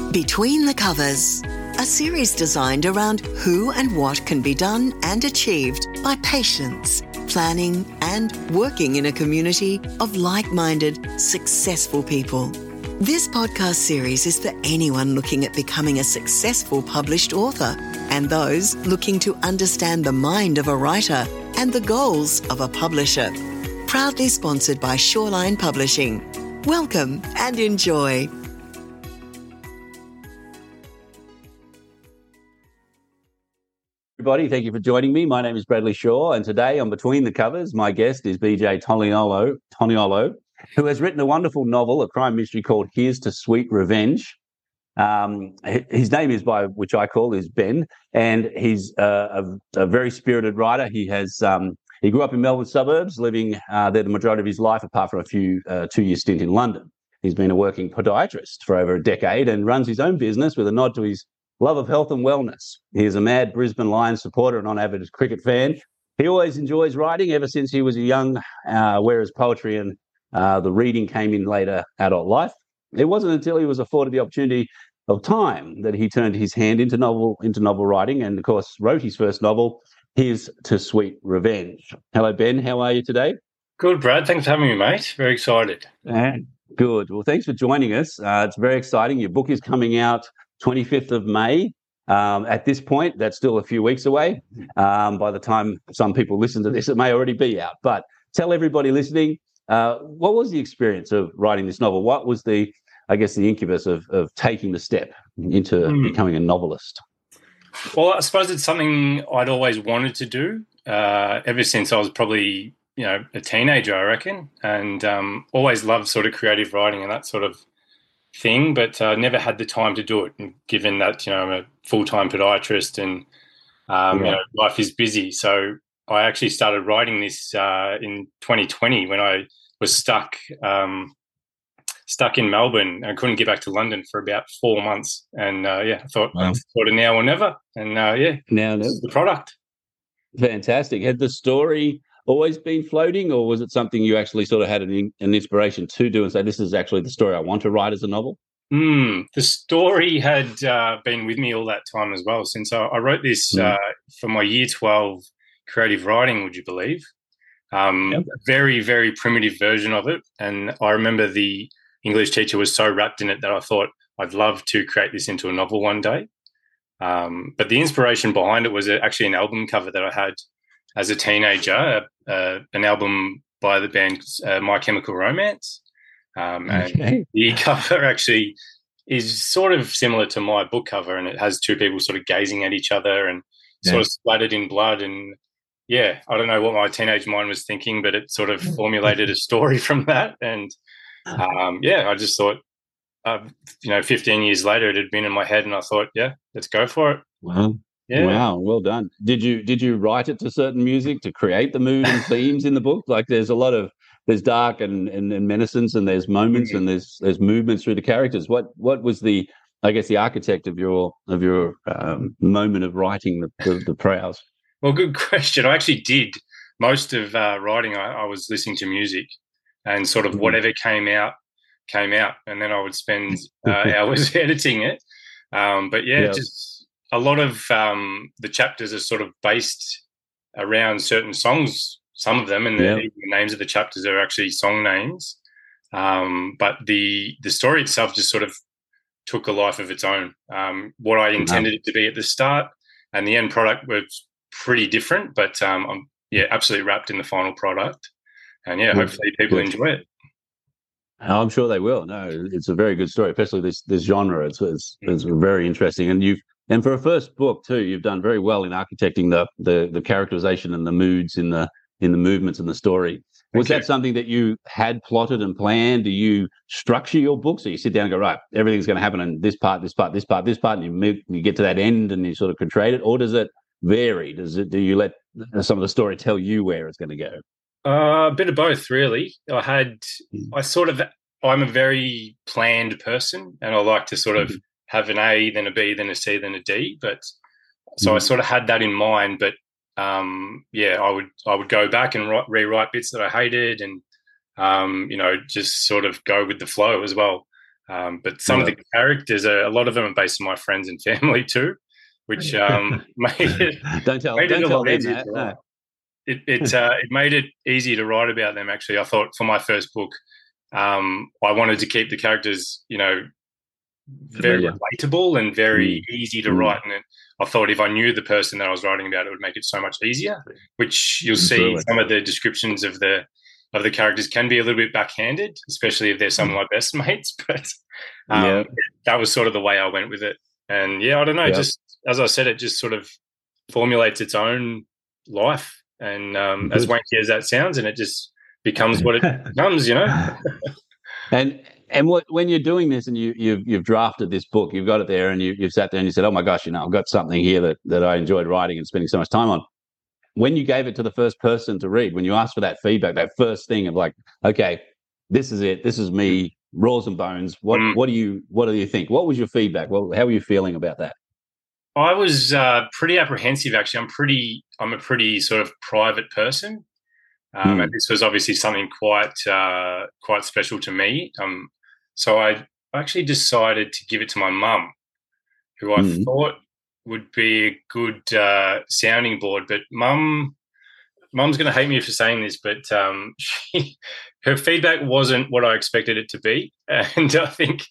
Between the Covers, a series designed around who and what can be done and achieved by patients, planning and working in a community of like-minded, successful people. This podcast series is for anyone looking at becoming a successful published author and those looking to understand the mind of a writer and the goals of a publisher. Proudly sponsored by Shoreline Publishing. Welcome and enjoy. Everybody, thank you for joining me. My name is Bradley Shaw, and today on Between the Covers, my guest is BJ Toniolo, who has written a wonderful novel, a crime mystery called Here's to Sweet Revenge. His name is which I call is Ben, and he's a very spirited writer. He grew up in Melbourne suburbs, living there the majority of his life, apart from a 2-year stint in London. He's been a working podiatrist for over a decade and runs his own business with a nod to his love of health and wellness. He is a mad Brisbane Lions supporter and on-average cricket fan. He always enjoys writing ever since he was young, whereas poetry and the reading came in later adult life. It wasn't until he was afforded the opportunity of time that he turned his hand into novel writing and, of course, wrote his first novel, Here's to Sweet Revenge. Hello, Ben. How are you today? Good, Brad. Thanks for having me, mate. Very excited. Good. Well, thanks for joining us. It's very exciting. Your book is coming out 25th of May. At this point, that's still a few weeks away. By the time some people listen to this, it may already be out. But tell everybody listening, what was the experience of writing this novel? What was the incubus of taking the step into becoming a novelist? Well, I suppose it's something I'd always wanted to do ever since I was probably, a teenager, I reckon, and always loved sort of creative writing and that sort of thing, but never had the time to do it. And given that, I'm a full-time podiatrist and, life is busy. So I actually started writing this in 2020 when I was stuck in Melbourne. I couldn't get back to London for about 4 months. And, I thought, sort of now or never. And, now this is the product. Fantastic. Had the story always been floating, or was it something you actually sort of had an inspiration to do and say, this is actually the story I want to write as a novel? The story had been with me all that time as well, since I wrote this for my Year 12 creative writing, would you believe? A very, very primitive version of it. And I remember the English teacher was so wrapped in it that I thought I'd love to create this into a novel one day. But the inspiration behind it was actually an album cover that I had as a teenager, an album by the band My Chemical Romance. And the cover actually is sort of similar to my book cover, and it has two people sort of gazing at each other and sort of splattered in blood. And, I don't know what my teenage mind was thinking, but it sort of formulated a story from that. And, I just thought, 15 years later, it had been in my head, and I thought, let's go for it. Wow. Yeah. Wow, well done. Did you write it to certain music to create the mood and themes in the book? Like there's there's dark and menacing, and there's moments and there's movements through the characters. What was the architect of your moment of writing the prose? Well, good question. I actually did most of writing. I was listening to music, and sort of whatever came out, and then I would spend hours editing it. Just a lot of the chapters are sort of based around certain songs, some of them, and the names of the chapters are actually song names. But the story itself just sort of took a life of its own. What I intended it to be at the start and the end product was pretty different, but I'm absolutely wrapped in the final product. And hopefully people enjoy it. I'm sure they will. No, it's a very good story, especially this genre. It's very interesting, and for a first book too, you've done very well in architecting the characterization and the moods in the movements in the story. Was that something that you had plotted and planned? Do you structure your book so you sit down and go, right, everything's going to happen in this part, and you get to that end and you sort of portray it, or does it vary? Do you let some of the story tell you where it's going to go? A bit of both, really. I'm a very planned person, and I like to sort of have an A, then a B, then a C, then a D. But so I sort of had that in mind. But I would go back and rewrite bits that I hated, and just sort of go with the flow as well. But some of the characters, a lot of them are based on my friends and family too, which made it don't tell them that. No. It made it easy to write about them. Actually, I thought for my first book, I wanted to keep the characters, very relatable and very easy to write. And I thought if I knew the person that I was writing about, it would make it so much easier. Which you'll see some of the descriptions of the characters can be a little bit backhanded, especially if they're some of my best mates. But that was sort of the way I went with it. And I don't know, just as I said, it just sort of formulates its own life. And as wanky as that sounds, and it just becomes what it becomes, And when you're doing this and you've drafted this book, you've got it there, and you've sat there and you said, "Oh my gosh, I've got something here that I enjoyed writing and spending so much time on." When you gave it to the first person to read, when you asked for that feedback, that first thing of like, "Okay, this is it. This is me, raws and bones." What do you think? What was your feedback? Well, how were you feeling about that? I was pretty apprehensive, actually. I'm a pretty sort of private person, and this was obviously something quite special to me. So I actually decided to give it to my mum, who I thought would be a good sounding board. But mum's going to hate me for saying this, but her feedback wasn't what I expected it to be, and I think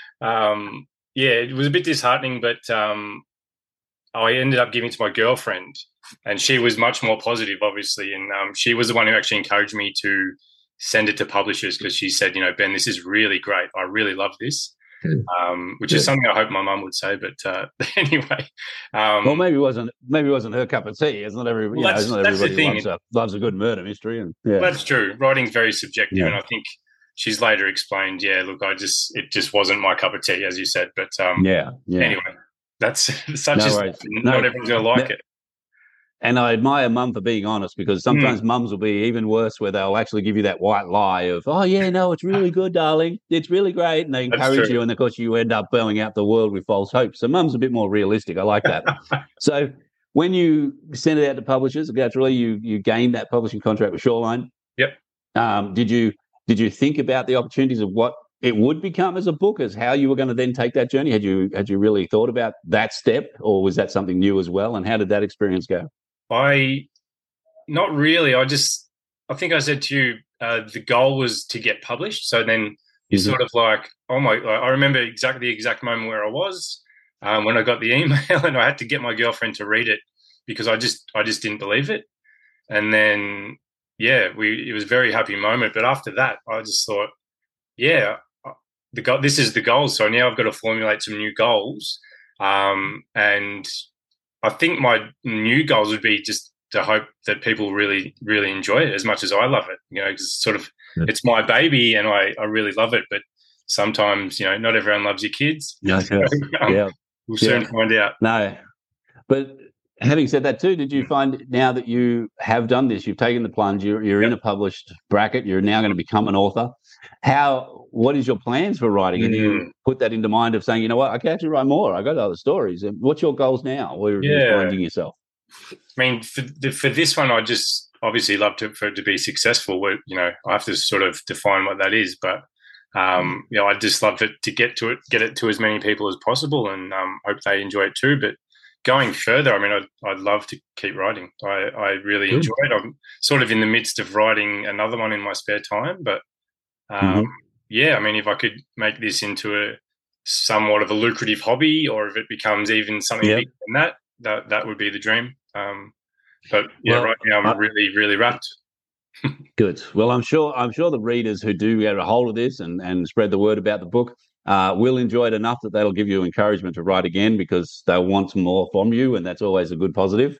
it was a bit disheartening. But I ended up giving it to my girlfriend, and she was much more positive, obviously. And she was the one who actually encouraged me to send it to publishers, because she said, Ben, this is really great. I really love this, which is something I hope my mum would say. But anyway. Well, maybe it wasn't her cup of tea. It's not everybody, it's not everybody loves a good murder mystery. And well, that's true. Writing's very subjective. And I think she's later explained, look, it just wasn't my cup of tea, as you said. But anyway. That's such not everyone's going to like it. And I admire mum for being honest, because sometimes mums will be even worse, where they'll actually give you that white lie of, "Oh, yeah, no, it's really good, darling. It's really great." And they encourage you. And, of course, you end up blowing out the world with false hope. So mum's a bit more realistic. I like that. So when you sent it out to publishers, naturally, you gained that publishing contract with Shoreline. Yep. Did you think about the opportunities of what it would become as a book, as how you were going to then take that journey? Had you really thought about that step, or was that something new as well? And how did that experience go? Not really. I think I said to you, the goal was to get published. So then you're sort of like, I remember the exact moment where I was when I got the email, and I had to get my girlfriend to read it, because I just didn't believe it. And then, it was a very happy moment. But after that, I just thought, this is the goal. So now I've got to formulate some new goals. And I think my new goals would be just to hope that people really, really enjoy it as much as I love it. Because it's my baby, and I really love it. But sometimes, not everyone loves your kids. We'll soon find out. No, but having said that too, did you find, now that you have done this, you've taken the plunge, you're in a published bracket, you're now going to become an author. What is your plans for writing? And you put that into mind of saying, I can actually write more. I got other stories. What's your goals now? Where are you finding yourself? I mean, for this one, I just obviously love for it to be successful. I have to sort of define what that is, but I just love it to get it to as many people as possible, and hope they enjoy it too. But going further, I mean, I'd love to keep writing. I really enjoy it. I'm sort of in the midst of writing another one in my spare time, but I mean, if I could make this into somewhat of a lucrative hobby, or if it becomes even something bigger than that would be the dream. Right now I'm really, really wrapped. Good. Well, I'm sure the readers who do get a hold of this and spread the word about the book will enjoy it enough that that'll give you encouragement to write again, because they'll want more from you, and that's always a good positive.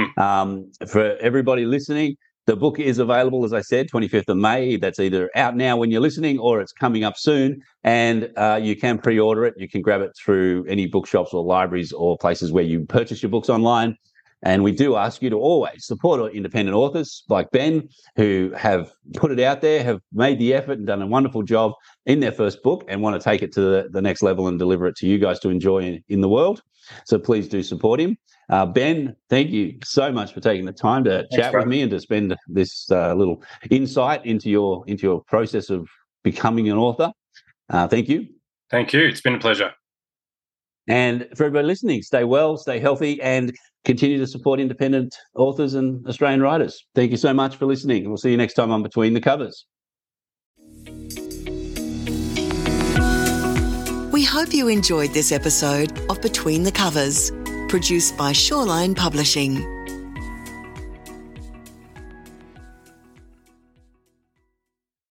For everybody listening, the book is available, as I said, 25th of May. That's either out now when you're listening, or it's coming up soon. And you can pre-order it. You can grab it through any bookshops or libraries or places where you purchase your books online. And we do ask you to always support independent authors like Ben, who have put it out there, have made the effort and done a wonderful job in their first book, and want to take it to the next level and deliver it to you guys to enjoy in the world. So please do support him. Ben, thank you so much for taking the time to chat with me and to spend this little insight into your process of becoming an author. Thank you. Thank you. It's been a pleasure. And for everybody listening, stay well, stay healthy, and continue to support independent authors and Australian writers. Thank you so much for listening. We'll see you next time on Between the Covers. We hope you enjoyed this episode of Between the Covers, produced by Shoreline Publishing.